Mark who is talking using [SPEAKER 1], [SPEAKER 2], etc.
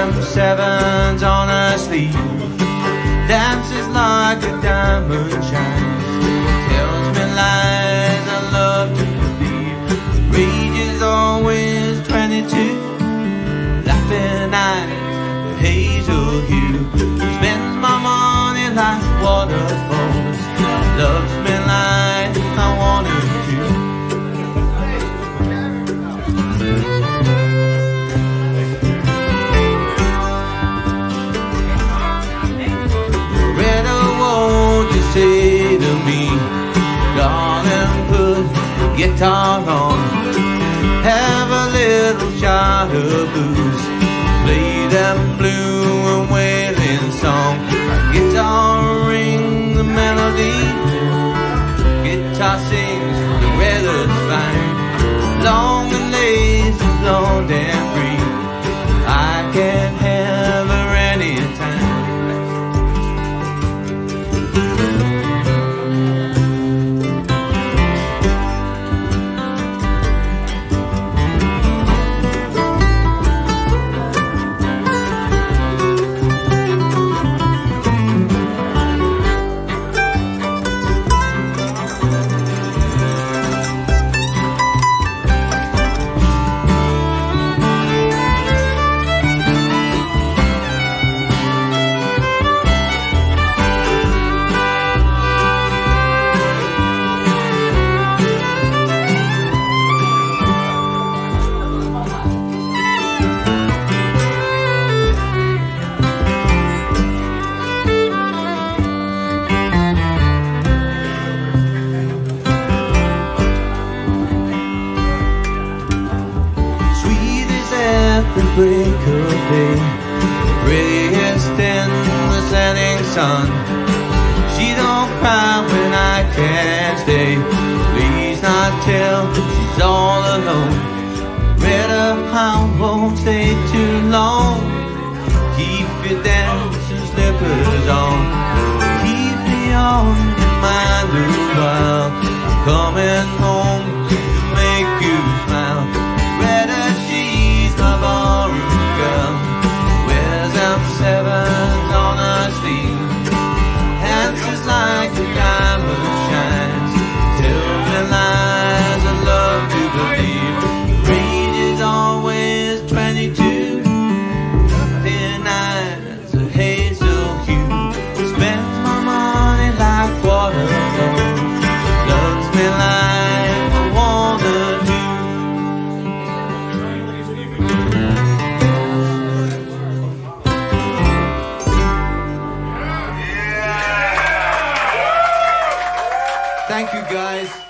[SPEAKER 1] M7s on her sleeve, dances like a diamond shines, tells me lies I love to believe. Rage is always 22, laughing eyes, the hazel hue. Spends my money like waterfalls, loves me like I wanted to. Say to me, darling, put the guitar on, have a little shot of booze, play them blue and wailing song. Guitar rings the melody, guitar sings the weather's fine, long and lazy, blonde and free. I can have her anytime. The break of day, prettiest in the setting sun. She don't cry when I can't stay, please not tell she's all alone. Red hound won't stay too long, keep your dancing slippers on, keep me on your mind a while. I'm coming home to make you smile. Red as she's my barroom girl, wears M7s on her sleeve, dances like the diamond shines, tells me lies I love to believe. Rage is always 22, thin eyes, a hazel hue, spends my money like waterfalls, loves me like I wanna do. Thank you, guys.